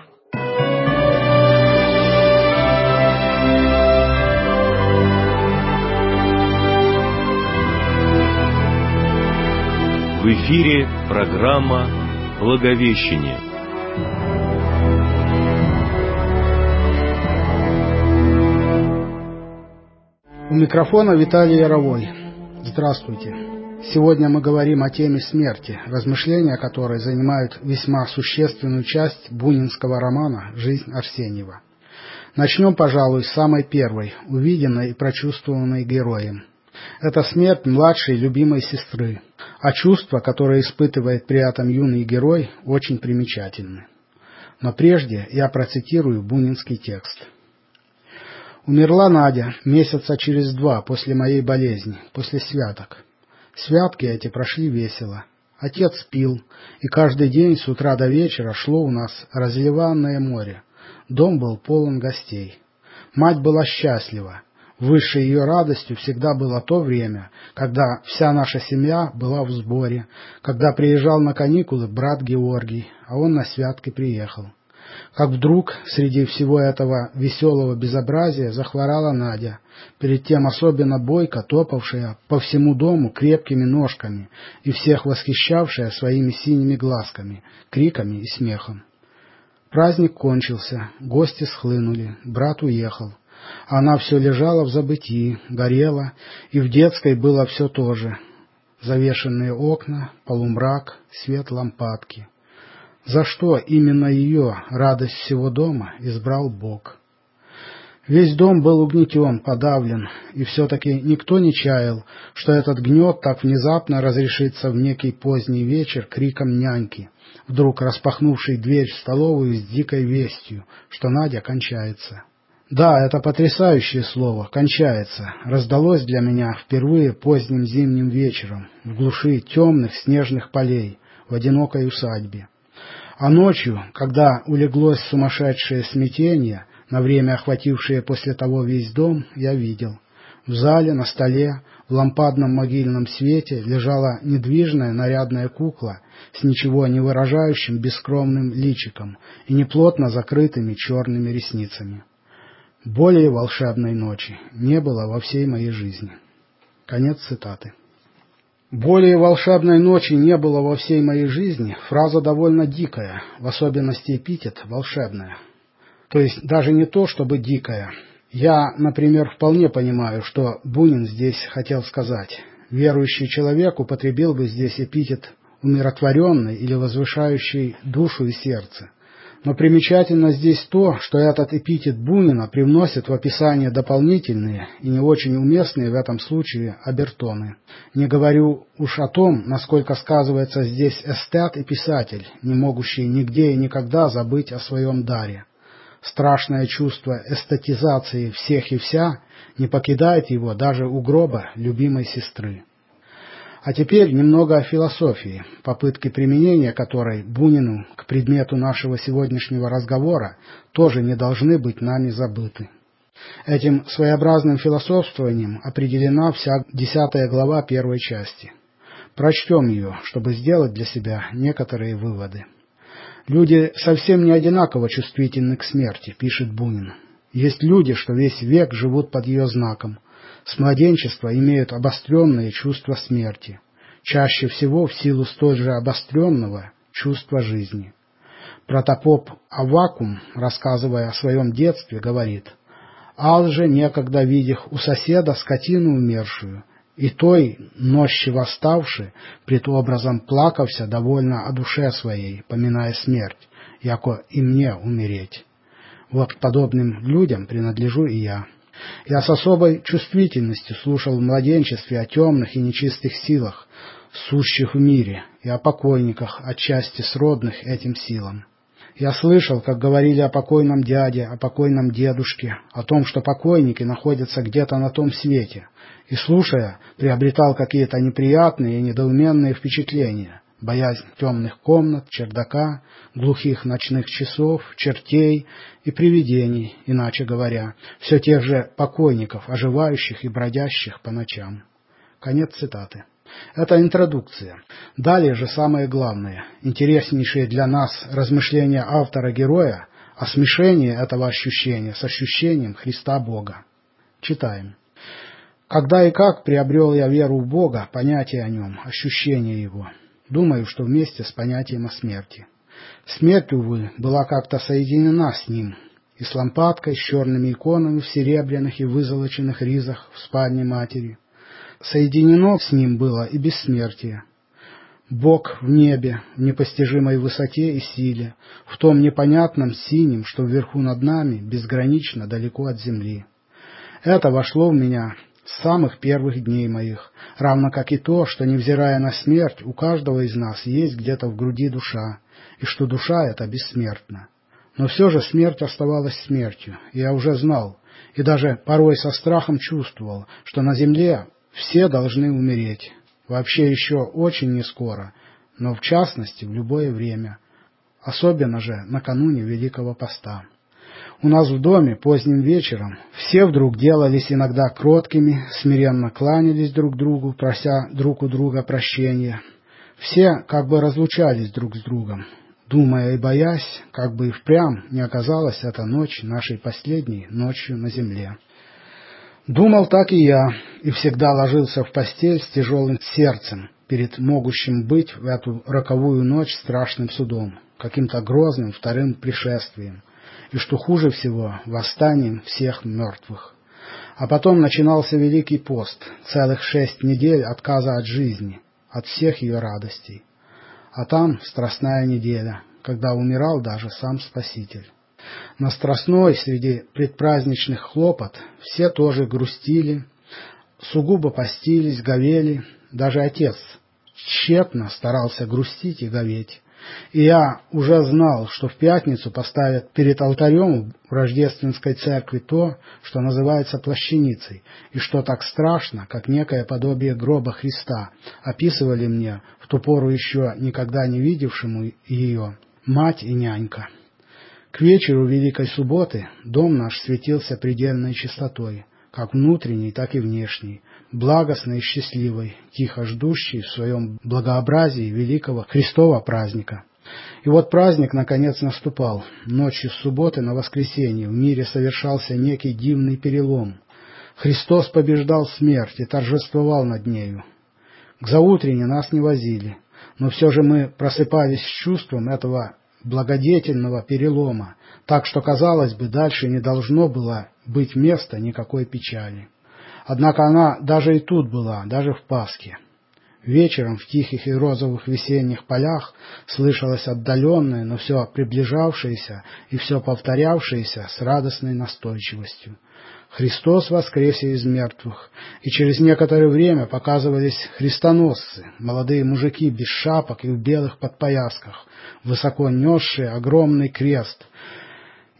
В эфире программа «Благовещение». У микрофона Виталий Яровой. Здравствуйте. Сегодня мы говорим о теме смерти, размышления которой занимают весьма существенную часть бунинского романа «Жизнь Арсеньева». Начнем, пожалуй, с самой первой, увиденной и прочувствованной героем. Это смерть младшей любимой сестры, а чувства, которые испытывает при этом юный герой, очень примечательны. Но прежде я процитирую бунинский текст. «Умерла Надя месяца через 2 после моей болезни, после святок. Святки эти прошли весело. Отец пил, и каждый день с утра до вечера шло у нас разливанное море. Дом был полон гостей. Мать была счастлива. Высшей ее радостью всегда было то время, когда вся наша семья была в сборе, когда приезжал на каникулы брат Георгий, а он на святки приехал. Как вдруг среди всего этого веселого безобразия захворала Надя, перед тем особенно бойко топавшая по всему дому крепкими ножками и всех восхищавшая своими синими глазками, криками и смехом. Праздник кончился, гости схлынули, брат уехал. Она все лежала в забытии, горела, и в детской было все то же. Завешенные окна, полумрак, свет лампадки. За что именно ее, радость всего дома, избрал Бог? Весь дом был угнетен, подавлен, и все-таки никто не чаял, что этот гнет так внезапно разрешится в некий поздний вечер криком няньки, вдруг распахнувшей дверь в столовую с дикой вестью, что Надя кончается. Да, это потрясающее слово «кончается» раздалось для меня впервые поздним зимним вечером в глуши темных снежных полей в одинокой усадьбе. А ночью, когда улеглось сумасшедшее смятение, на время охватившее после того весь дом, я видел. В зале, на столе, в лампадном могильном свете лежала недвижная нарядная кукла с ничего не выражающим бескромным личиком и неплотно закрытыми черными ресницами. Более волшебной ночи не было во всей моей жизни. Конец цитаты. Более волшебной ночи не было во всей моей жизни — фраза довольно дикая, в особенности эпитет «волшебная». То есть даже не то, чтобы дикая. Я, например, вполне понимаю, что Бунин здесь хотел сказать. Верующий человек употребил бы здесь эпитет «умиротворенный» или «возвышающий душу и сердце». Но примечательно здесь то, что этот эпитет Бунина привносит в описание дополнительные и не очень уместные в этом случае обертоны. Не говорю уж о том, насколько сказывается здесь эстет и писатель, не могущий нигде и никогда забыть о своем даре. Страшное чувство эстетизации всех и вся не покидает его даже у гроба любимой сестры. А теперь немного о философии, попытки применения которой Бунину к предмету нашего сегодняшнего разговора тоже не должны быть нами забыты. Этим своеобразным философствованием определена вся 10 глава первой части. Прочтем ее, чтобы сделать для себя некоторые выводы. «Люди совсем не одинаково чувствительны к смерти», — пишет Бунин. «Есть люди, что весь век живут под ее знаком. С младенчества имеют обостренные чувства смерти, чаще всего в силу столь же обостренного чувства жизни». Протопоп Аввакум, рассказывая о своем детстве, говорит: «Ал же некогда видях у соседа скотину умершую, и той, нощи восставши, пред образом плакався довольно о душе своей, поминая смерть, яко и мне умереть. Вот к подобным людям принадлежу и я. Я с особой чувствительностью слушал в младенчестве о темных и нечистых силах, сущих в мире, и о покойниках, отчасти сродных этим силам. Я слышал, как говорили о покойном дяде, о покойном дедушке, о том, что покойники находятся где-то на том свете, и, слушая, приобретал какие-то неприятные и недоуменные впечатления, боязнь темных комнат, чердака, глухих ночных часов, чертей и привидений, иначе говоря, все тех же покойников, оживающих и бродящих по ночам». Конец цитаты. Это интродукция. Далее же самое главное, интереснейшее для нас размышления автора-героя о смешении этого ощущения с ощущением Христа Бога. Читаем. «Когда и как приобрел я веру в Бога, понятие о нем, ощущение его? Думаю, что вместе с понятием о смерти. Смерть, увы, была как-то соединена с ним, и с лампадкой, с черными иконами в серебряных и вызолоченных ризах в спальне матери. Соединено с ним было и бессмертие. Бог в небе, в непостижимой высоте и силе, в том непонятном синем, что вверху над нами, безгранично далеко от земли. Это вошло в меня с самых первых дней моих, равно как и то, что, невзирая на смерть, у каждого из нас есть где-то в груди душа, и что душа эта бессмертна. Но все же смерть оставалась смертью, и я уже знал, и даже порой со страхом чувствовал, что на земле все должны умереть, вообще еще очень нескоро, но в частности в любое время, особенно же накануне Великого Поста. У нас в доме поздним вечером все вдруг делались иногда кроткими, смиренно кланялись друг другу, прося друг у друга прощения. Все как бы разлучались друг с другом, думая и боясь, как бы и впрямь не оказалась эта ночь нашей последней ночью на земле. Думал так и я, и всегда ложился в постель с тяжелым сердцем перед могущим быть в эту роковую ночь страшным судом, каким-то грозным вторым пришествием, и, что хуже всего, восстанием всех мертвых. А потом начинался Великий пост, целых 6 недель отказа от жизни, от всех ее радостей. А там страстная неделя, когда умирал даже сам Спаситель. На Страстной, среди предпраздничных хлопот, все тоже грустили, сугубо постились, говели, даже отец тщетно старался грустить и говеть. И я уже знал, что в пятницу поставят перед алтарем в рождественской церкви то, что называется плащаницей, и что так страшно, как некое подобие гроба Христа, описывали мне, в ту пору еще никогда не видевшему ее, мать и нянька. К вечеру Великой Субботы дом наш светился предельной чистотой, как внутренней, так и внешней, благостной и счастливой, тихо ждущей в своем благообразии великого Христова праздника. И вот праздник наконец наступал. Ночью с субботы на воскресенье в мире совершался некий дивный перелом. Христос побеждал смерть и торжествовал над нею. К заутрене нас не возили, но все же мы просыпались с чувством этого благодетельного перелома, так что, казалось бы, дальше не должно было быть места никакой печали. Однако она даже и тут была, даже в Пасхе. Вечером в тихих и розовых весенних полях слышалось отдаленное, но все приближавшееся и все повторявшееся с радостной настойчивостью: «Христос воскресе из мертвых», и через некоторое время показывались христоносцы, молодые мужики без шапок и в белых подпоясках, высоко несшие огромный крест,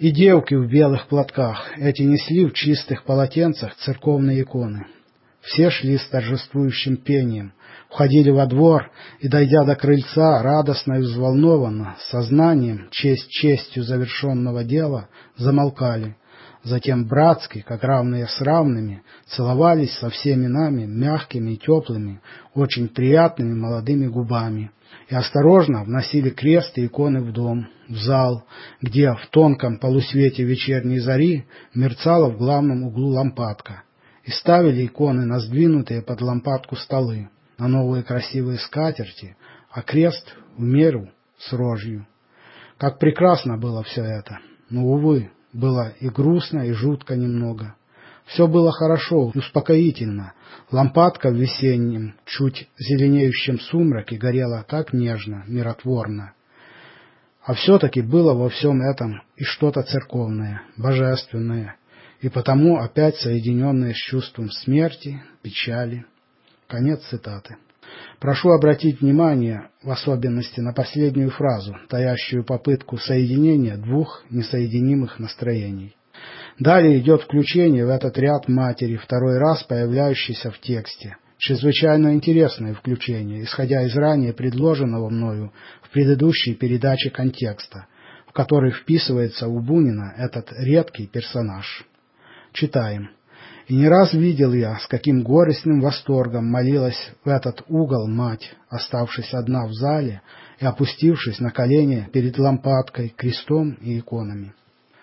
И девки в белых платках, эти несли в чистых полотенцах церковные иконы. Все шли с торжествующим пением, входили во двор и, дойдя до крыльца, радостно и взволнованно, сознанием, честь честью завершенного дела, замолкали. Затем братски, как равные с равными, целовались со всеми нами мягкими и теплыми, очень приятными молодыми губами и осторожно вносили крест и иконы в дом, в зал, где в тонком полусвете вечерней зари мерцала в главном углу лампадка, и ставили иконы на сдвинутые под лампадку столы, на новые красивые скатерти, а крест в меру с рожью. Как прекрасно было все это, но, увы, было и грустно, и жутко немного. Все было хорошо и успокоительно. Лампадка в весеннем, чуть зеленеющем сумраке горела так нежно, миротворно. А все-таки было во всем этом и что-то церковное, божественное, и потому опять соединенное с чувством смерти, печали. Конец цитаты. Прошу обратить внимание, в особенности, на последнюю фразу, таящую попытку соединения двух несоединимых настроений. Далее идет включение в этот ряд матери, второй раз появляющийся в тексте. Чрезвычайно интересное включение, исходя из ранее предложенного мною в предыдущей передаче контекста, в который вписывается у Бунина этот редкий персонаж. Читаем. «И не раз видел я, с каким горестным восторгом молилась в этот угол мать, оставшись одна в зале и опустившись на колени перед лампадкой, крестом и иконами».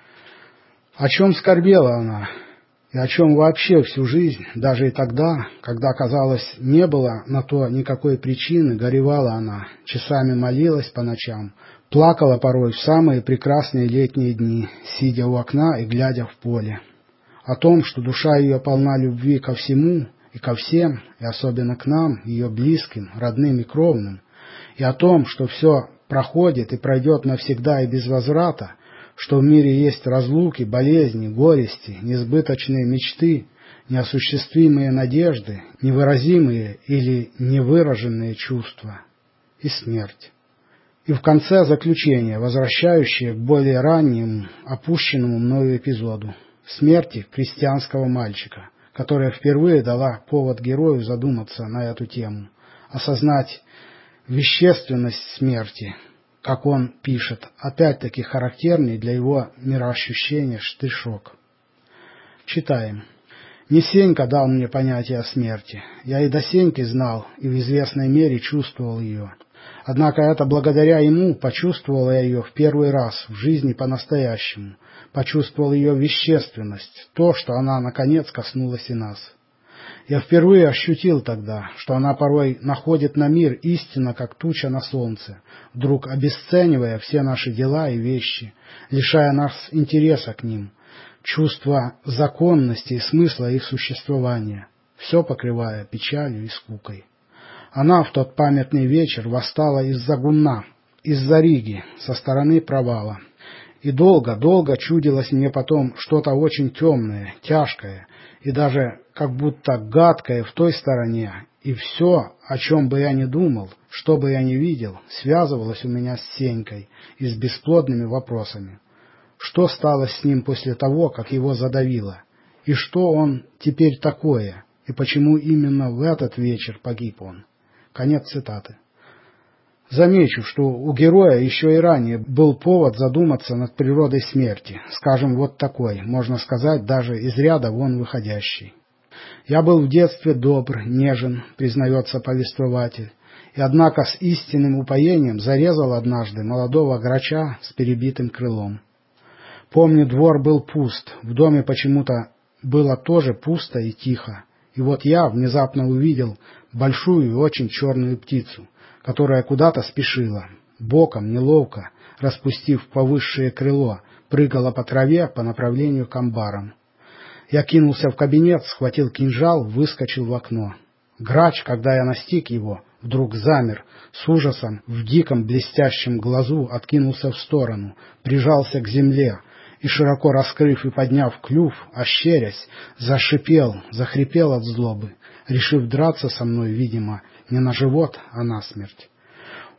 О чем скорбела она, и о чем вообще всю жизнь, даже и тогда, когда, казалось, не было на то никакой причины, горевала она, часами молилась по ночам, плакала порой в самые прекрасные летние дни, сидя у окна и глядя в поле. О том, что душа ее полна любви ко всему и ко всем, и особенно к нам, ее близким, родным и кровным, и о том, что все проходит и пройдет навсегда и без возврата, что в мире есть разлуки, болезни, горести, несбыточные мечты, неосуществимые надежды, невыразимые или невыраженные чувства и смерть. И в конце заключение, возвращающее к более раннему, опущенному мною эпизоду, смерти крестьянского мальчика, которая впервые дала повод герою задуматься на эту тему, осознать вещественность смерти, как он пишет, опять-таки характерный для его мироощущения штришок. Читаем. «Не Сенька дал мне понятие о смерти. Я и до Сеньки знал, и в известной мере чувствовал ее. Однако это благодаря ему почувствовал я ее в первый раз в жизни по-настоящему, почувствовал ее вещественность, то, что она, наконец, коснулась и нас. Я впервые ощутил тогда, что она порой находит на мир истинно, как туча на солнце, вдруг обесценивая все наши дела и вещи, лишая нас интереса к ним, чувства законности и смысла их существования, все покрывая печалью и скукой. Она в тот памятный вечер восстала из-за гумна, из-за Риги, со стороны провала. И долго чудилось мне потом что-то очень темное, тяжкое и даже как будто гадкое в той стороне, и все, о чем бы я ни думал, что бы я ни видел, связывалось у меня с Сенькой и с бесплодными вопросами. Что стало с ним после того, как его задавило, и что он теперь такое, и почему именно в этот вечер погиб он?» Конец цитаты. Замечу, что у героя еще и ранее был повод задуматься над природой смерти, скажем, вот такой, можно сказать, даже из ряда вон выходящий. «Я был в детстве добр, нежен, признается повествователь, и однако с истинным упоением зарезал однажды молодого грача с перебитым крылом. Помню, двор был пуст, в доме почему-то было тоже пусто и тихо, и вот я внезапно увидел большую и очень черную птицу, которая куда-то спешила, боком, неловко, распустив повысшее крыло, прыгала по траве по направлению к амбарам. Я кинулся в кабинет, схватил кинжал, выскочил в окно. Грач, когда я настиг его, вдруг замер, с ужасом, в диком блестящем глазу откинулся в сторону, прижался к земле и, широко раскрыв и подняв клюв, ощерясь, зашипел, захрипел от злобы, решив драться со мной, видимо, не на живот, а на смерть.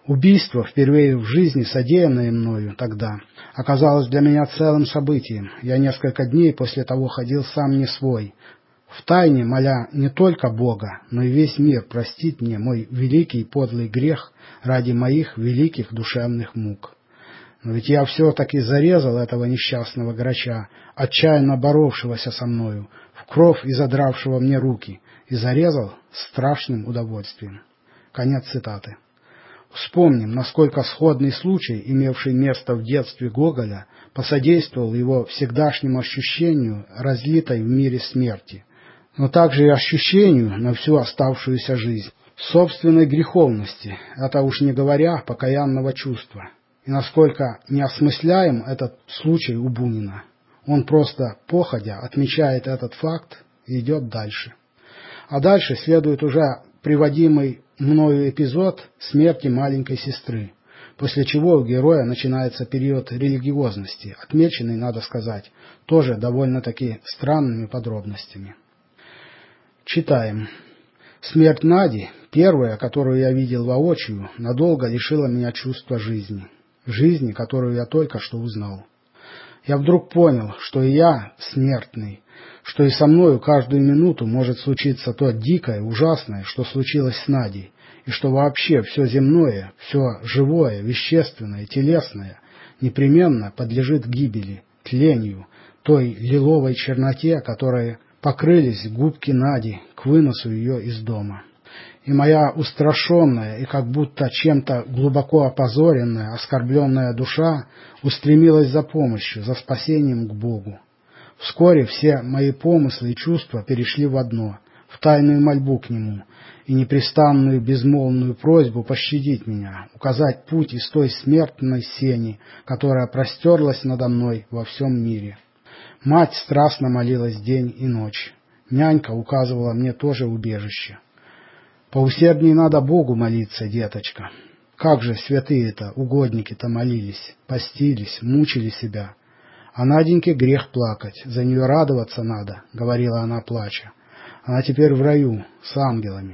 Убийство, впервые в жизни содеянное мною тогда, оказалось для меня целым событием. Я несколько дней после того ходил сам не свой, втайне моля не только Бога, но и весь мир простить мне мой великий и подлый грех ради моих великих душевных мук. Но ведь я все-таки зарезал этого несчастного грача, отчаянно боровшегося со мною, в кровь и задравшего мне руки, и зарезал с страшным удовольствием. Конец цитаты. Вспомним, насколько сходный случай, имевший место в детстве Гоголя, посодействовал его всегдашнему ощущению разлитой в мире смерти, но также и ощущению на всю оставшуюся жизнь собственной греховности, это уж не говоря покаянного чувства. И насколько неосмысляем этот случай у Бунина. Он просто походя отмечает этот факт и идет дальше. А дальше следует уже приводимый мною эпизод смерти маленькой сестры, после чего у героя начинается период религиозности, отмеченный, надо сказать, тоже довольно-таки странными подробностями. Читаем. Смерть Нади, первая, которую я видел воочию, надолго лишила меня чувства жизни, которую я только что узнал. Я вдруг понял, что и я смертный, что и со мною каждую минуту может случиться то дикое, ужасное, что случилось с Надей, и что вообще все земное, все живое, вещественное, телесное непременно подлежит гибели, тлению, той лиловой черноте, которой покрылись губки Нади к выносу ее из дома. И моя устрашенная и как будто чем-то глубоко опозоренная, оскорбленная душа устремилась за помощью, за спасением к Богу. Вскоре все мои помыслы и чувства перешли в одно, в тайную мольбу к Нему и непрестанную безмолвную просьбу пощадить меня, указать путь из той смертной сени, которая простерлась надо мной во всем мире. Мать страстно молилась день и ночь. Нянька указывала мне тоже убежище. Поусердней надо Богу молиться, деточка. Как же святые-то, угодники-то молились, постились, мучили себя. А Наденьке грех плакать, за нее радоваться надо, говорила она, плача. Она теперь в раю, с ангелами.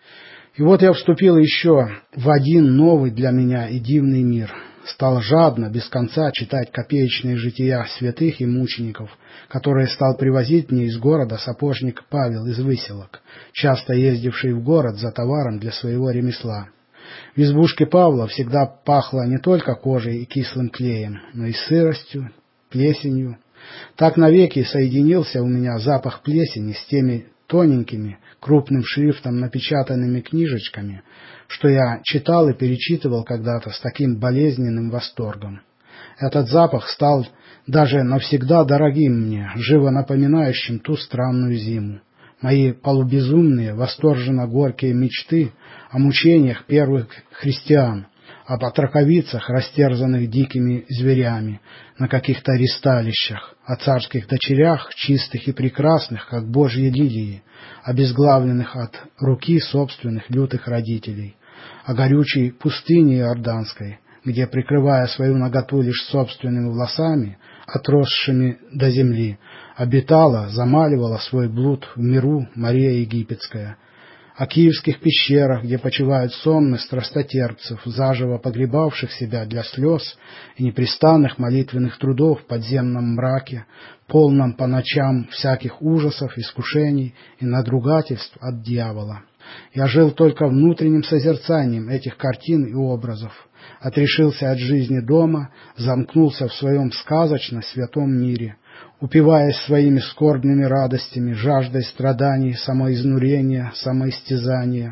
И вот я вступил еще в один новый для меня и дивный мир. Стал жадно, без конца читать копеечные жития святых и мучеников, которые стал привозить мне из города сапожник Павел из Выселок, часто ездивший в город за товаром для своего ремесла. В избушке Павла всегда пахло не только кожей и кислым клеем, но и сыростью, плесенью. Так навеки соединился у меня запах плесени с теми тоненькими, крупным шрифтом напечатанными книжечками, что я читал и перечитывал когда-то с таким болезненным восторгом. Этот запах стал даже навсегда дорогим мне, живо напоминающим ту странную зиму. Мои полубезумные, восторженно горькие мечты о мучениях первых христиан, об отраковицах, растерзанных дикими зверями на каких-то ристалищах, о царских дочерях, чистых и прекрасных, как божьи лилии, обезглавленных от руки собственных лютых родителей, о горючей пустыне иорданской, где, прикрывая свою наготу лишь собственными волосами, отросшими до земли, обитала, замаливала свой блуд в миру Мария Египетская, о киевских пещерах, где почивают сонмы страстотерпцев, заживо погребавших себя для слез и непрестанных молитвенных трудов в подземном мраке, полном по ночам всяких ужасов, искушений и надругательств от дьявола. Я жил только внутренним созерцанием этих картин и образов, отрешился от жизни дома, замкнулся в своем сказочно святом мире, упиваясь своими скорбными радостями, жаждой страданий, самоизнурения, самоистязания.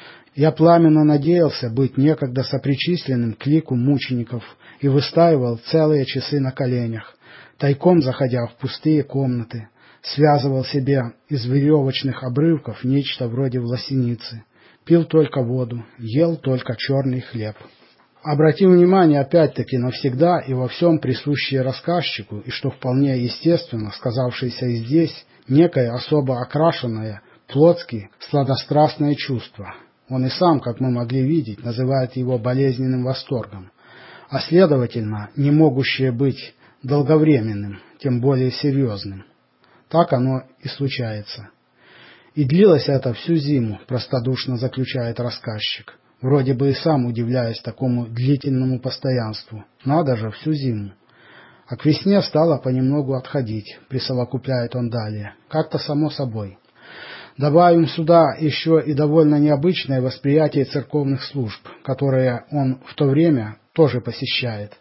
Я пламенно надеялся быть некогда сопричисленным к лику мучеников и выстаивал целые часы на коленях, тайком заходя в пустые комнаты, связывал себе из веревочных обрывков нечто вроде власеницы, пил только воду, ел только черный хлеб. Обратим внимание опять-таки навсегда и во всем присущее рассказчику, и что вполне естественно, сказавшееся и здесь, некое особо окрашенное, плотски, сладострастное чувство. Он и сам, как мы могли видеть, называет его болезненным восторгом, а следовательно, не могущее быть долговременным, тем более серьезным. Так оно и случается. И длилось это всю зиму, простодушно заключает рассказчик. Вроде бы и сам удивляюсь такому длительному постоянству. Надо же, всю зиму. А к весне стало понемногу отходить, присовокупляет он далее. Как-то само собой. Добавим сюда еще и довольно необычное восприятие церковных служб, которые он в то время тоже посещает.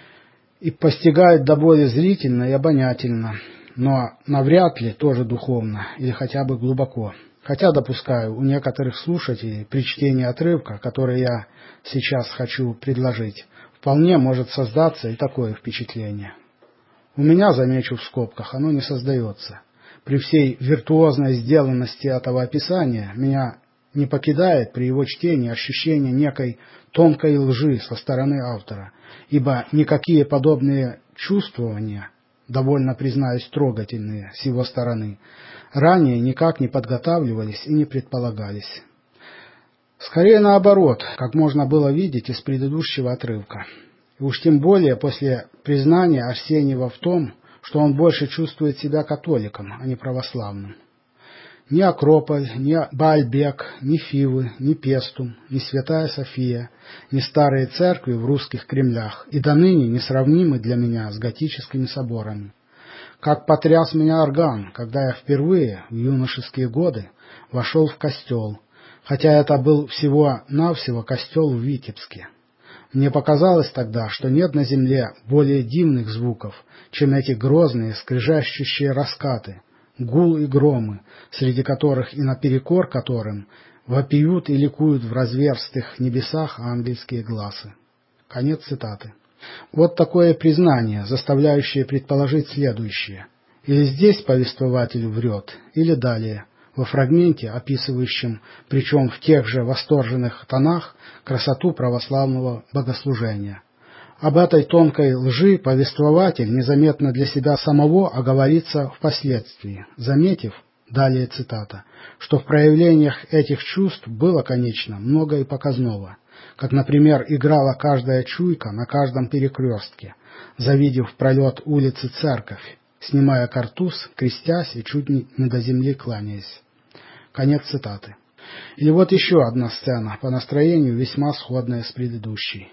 И постигает до боли зрительно и обонятельно, но навряд ли тоже духовно или хотя бы глубоко. Хотя, допускаю, у некоторых слушателей при чтении отрывка, который я сейчас хочу предложить, вполне может создаться и такое впечатление. У меня, замечу в скобках, оно не создается. При всей виртуозной сделанности этого описания меня не покидает при его чтении ощущение некой тонкой лжи со стороны автора, ибо никакие подобные чувствования, довольно, признаюсь, трогательные с его стороны, ранее никак не подготавливались и не предполагались. Скорее наоборот, как можно было видеть из предыдущего отрывка. И уж тем более после признания Арсеньева в том, что он больше чувствует себя католиком, а не православным. Ни Акрополь, ни Баальбек, ни Фивы, ни Пестум, ни Святая София, ни старые церкви в русских Кремлях и до ныне несравнимы для меня с готическими соборами. Как потряс меня орган, когда я впервые в юношеские годы вошел в костел, хотя это был всего-навсего костел в Витебске. Мне показалось тогда, что нет на земле более дивных звуков, чем эти грозные, скрежещущие раскаты, гул и громы, среди которых и наперекор которым вопиют и ликуют в разверстых небесах ангельские глазы. Конец цитаты. Вот такое признание, заставляющее предположить следующее. Или здесь повествователь врет, или далее, во фрагменте, описывающем, причем в тех же восторженных тонах, красоту православного богослужения. Об этой тонкой лжи повествователь незаметно для себя самого оговорится впоследствии, заметив, далее цитата, что в проявлениях этих чувств было, конечно, много и показного, как, например, играла каждая чуйка на каждом перекрестке, завидев в пролет улицы церковь, снимая картуз, крестясь и чуть не до земли кланяясь. Конец цитаты. Или вот еще одна сцена, по настроению весьма сходная с предыдущей.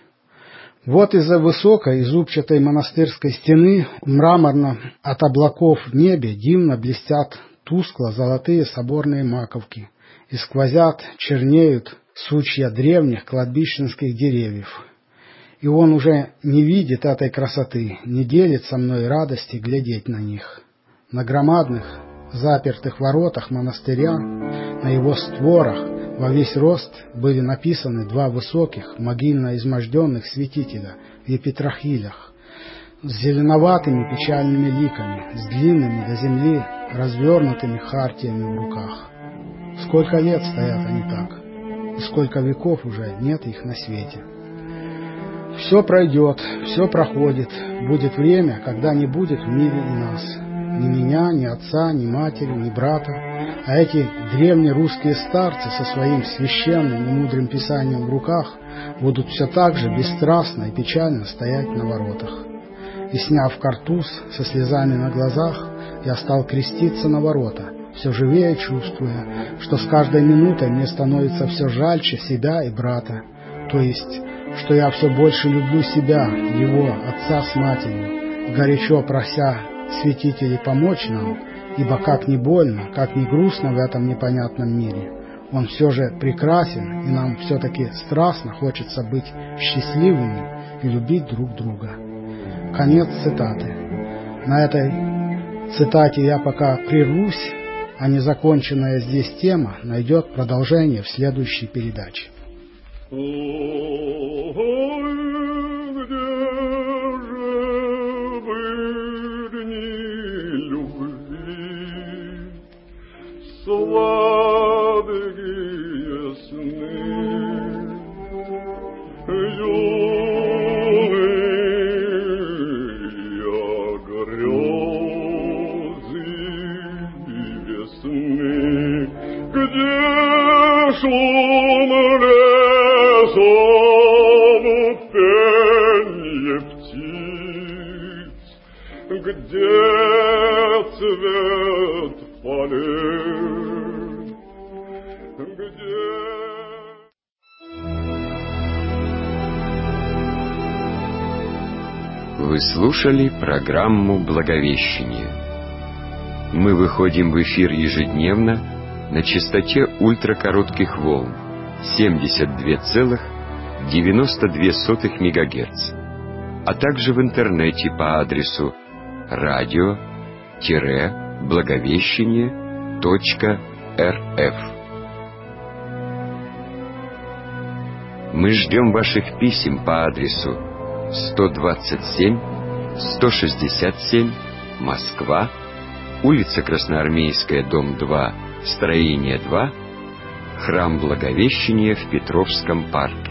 Вот из-за высокой и зубчатой монастырской стены в мраморном от облаков в небе дивно блестят тускло золотые соборные маковки, и сквозят, чернеют сучья древних кладбищенских деревьев. И он уже не видит этой красоты, не делит со мной радости глядеть на них. На громадных, запертых воротах монастыря, на его створах во весь рост были написаны два высоких, могильно изможденных святителя в епитрахилях, с зеленоватыми печальными ликами, с длинными до земли развернутыми хартиями в руках. Сколько лет стоят они так, и сколько веков уже нет их на свете. Все пройдет, все проходит, будет время, когда не будет в мире и нас. Ни меня, ни отца, ни матери, ни брата, а эти древнерусские старцы со своим священным и мудрым писанием в руках будут все так же бесстрастно и печально стоять на воротах. И, сняв картуз со слезами на глазах, я стал креститься на ворота, все живее чувствуя, что с каждой минутой мне становится все жальче себя и брата, то есть, что я все больше люблю себя, его, отца с матерью, горячо прося святителей помочь нам, ибо как ни больно, как ни грустно в этом непонятном мире, он все же прекрасен, и нам все-таки страстно хочется быть счастливыми и любить друг друга. Конец цитаты. На этой цитате я пока прервусь, а незаконченная здесь тема найдет продолжение в следующей передаче. Сладкие сны, юные грезы весны, где шум лесов, пенье птиц, где цвет полей, где... Вы слушали программу «Благовещение». Мы выходим в эфир ежедневно на частоте ультракоротких волн 72,92 МГц, а также в интернете по адресу radio-благовещение.рф. Мы ждем ваших писем по адресу 127 167 Москва, улица Красноармейская, дом 2, строение 2, Храм Благовещения в Петровском парке.